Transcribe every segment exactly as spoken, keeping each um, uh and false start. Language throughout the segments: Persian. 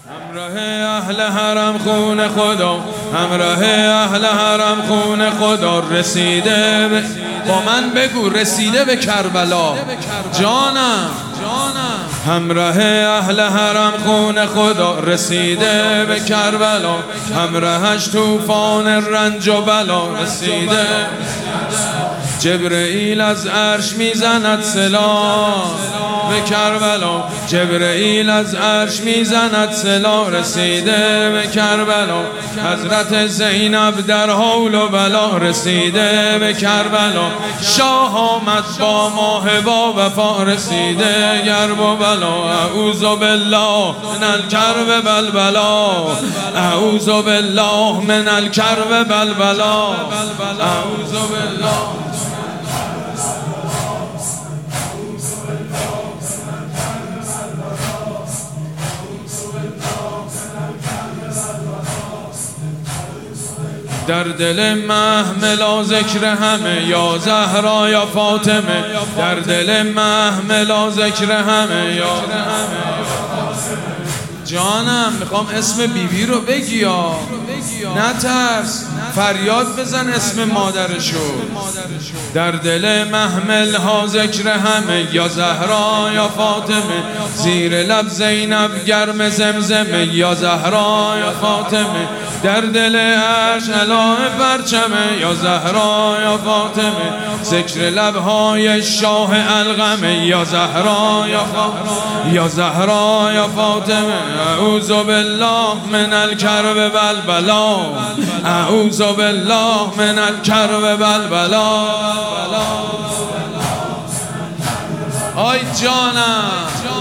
همراه اهل حرم خون خدا، همراه اهل حرم خون خدا رسیده ب... با من بگو رسیده به کربلا جانم. همراه اهل حرم خون خدا رسیده به کربلا، همراهش طوفان رنج و بلا رسیده. جبرئیل از عرش میزند سلا به کربلا، جبرئیل از عرش میزند سلا رسیده به کربلا. حضرت زینب در حول و بلا رسیده به کربلا. شاه آمد با ماه با وفا رسیده گرب و بلا. اعوذ بالله من الکرب بلبلا، اعوذ بالله من الکرب بلبلا، اعوذ بالله. در دل محمل ذکر همه یا زهرا یا فاطمه، در دل محمل ذکر همه یا جانم. میخوام اسم بیبی رو بگی یا نترس، فریاد بزن اسم مادرشو. در دل محمل ها ذکر همه یا زهرا یا فاطمه، زیر لب زینب گرم زمزمه یا زهرا یا فاطمه. در دل عرش علای پرچمه یا زهرا یا فاطمه، ذکر لبهای شاه الغمه یا زهرا یا فاطمه، یا زهرا یا فاطمه. اعوذ بالله من الکرب بلبلا، اعوذ بالله من الکرب بلبلا. آی جانم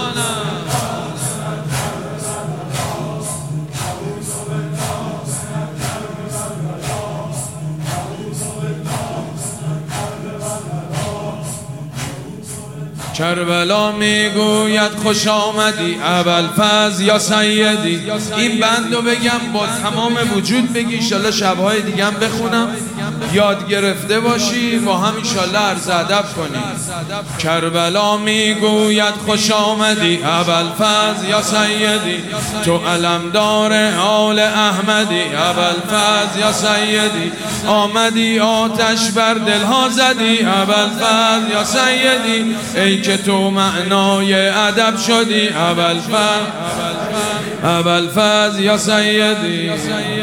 کربلا میگوید خوش آمدی ابوالفضل یا سیدی. این بندو بگم با تمام وجود بگی، انشالله شبهای دیگه هم بخونم یاد گرفته باشی، با هم انشالله عرض ادب کنیم. کربلا میگوید خوش آمدی ابوالفضل یا سیدی، تو علمدار آل احمدی ابوالفضل یا سیدی. آمدی آتش بر دلها زدی ابوالفضل یا سیدی، ای که تو معنای ادب شدی ابوالفضل، ابوالفضل یا سیدی،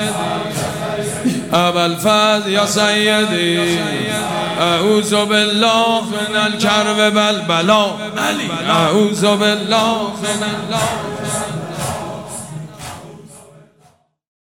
ابوالفضل یا سیدی. اعوذ بالله من الکرب بلبلا، اعوذ بالله من الله.